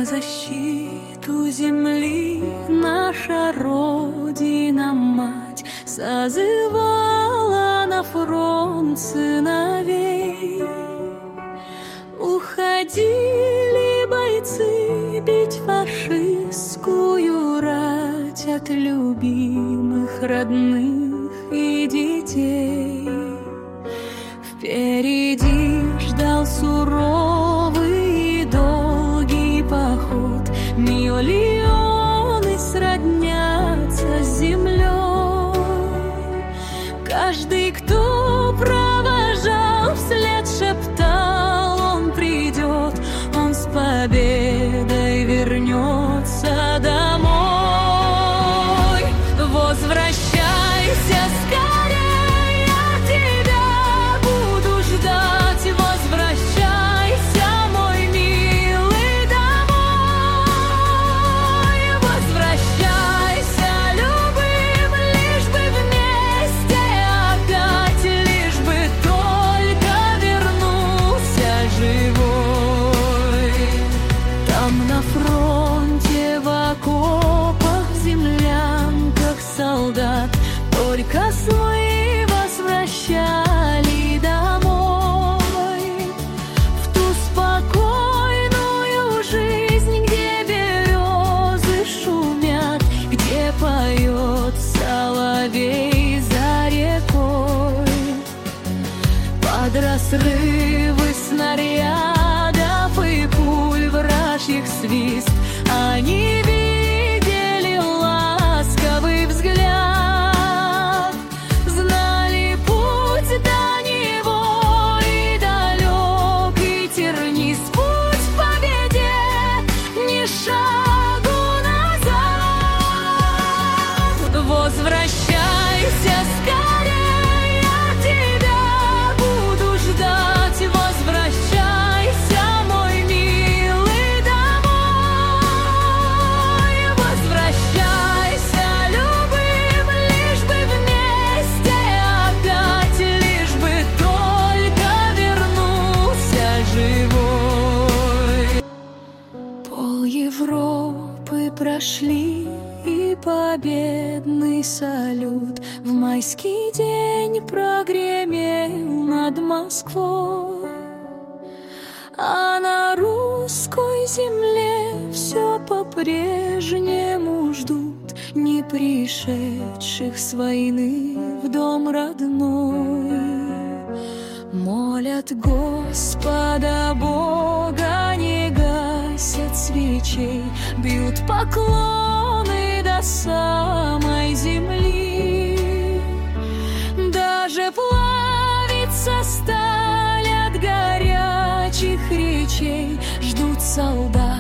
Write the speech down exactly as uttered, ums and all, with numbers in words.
защиту земли наша Родина-мать созывала на фронт сыновей. Уходили бойцы бить фашистскую рать от любимых, родных и детей. Впереди ждал суровый и долгий поход, миллионы сроднятся с землей. Каждый, кто провожал вслед, шептал: он придет, он с победой вернется домой. Возвращайся скорее, я тебя буду ждать. Возвращайся, мой милый, домой. Возвращайся любым, лишь бы вместе опять, лишь бы только вернулся живой. Там на фронте, в окопах, в землянках солдат только свои возвращали домой. В ту спокойную жизнь, где березы шумят, где поет соловей за рекой. Под разрывы снарядов и пуль вражьих свист они видели ласковый взгляд, знали путь до него и далек, и тернист путь к победе, ни шагу назад. Возвращайся скорее, я тебя буду ждать. Возвращайся, мой милый, домой. Возвращайся любым, лишь бы вместе опять, лишь бы только вернулся живой. Пол Европы прошли, и победный салют в майский день прогремел над Москвой. А на русской земле все по-прежнему ждут не пришедших с войны в дом родной. Молят Господа Бога, не гасят свечей, бьют поклоны до самой земли. Даже плавится сталь от горячих речей, ждут солдат